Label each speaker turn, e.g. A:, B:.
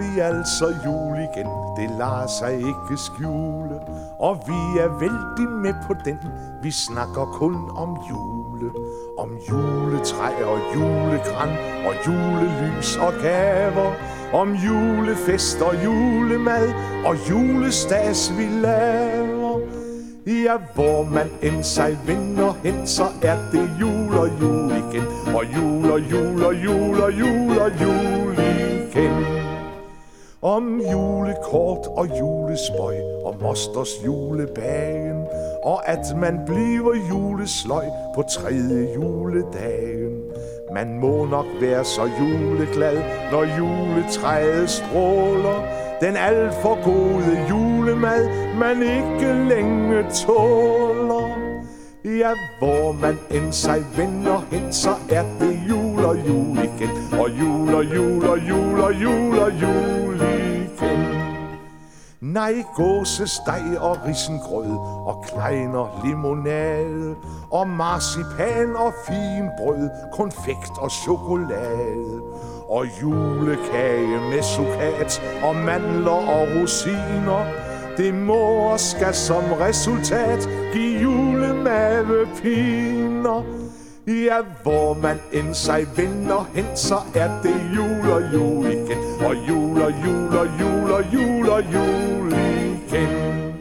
A: vi altså jul igen, det lader sig ikke skjule. Og vi er vældig med på den, vi snakker kun om jule. Om juletræ og julegran og julelys og gaver. Om julefest og julemad og julestas vi laver. Ja, hvor man end sig vender hen, så er det jul og jul igen. Og jul og jul og jul og jul og jul igen. Om julekort og julespøj og mosters julebagen. Og at man bliver julesløj på 3. juledagen. Man må nok være så juleglad, når juletræet stråler. Den alt for gode julemad, man ikke længe tåler. Ja, hvor man end sig vender hen, så er det jul og jul igen. Og jul og jul og jul og jul og jul igen. Nej, gåsesteg og risengrød og kleiner limonade og marcipan og fin brød, konfekt og chokolade og julekage med sukat og mandler og rosiner. Det må og skal som resultat give julemavepiner. Ja, hvor man end sig vender hen, så er det jul og jul igen. Og jul og jul og jul og jul og jul igen.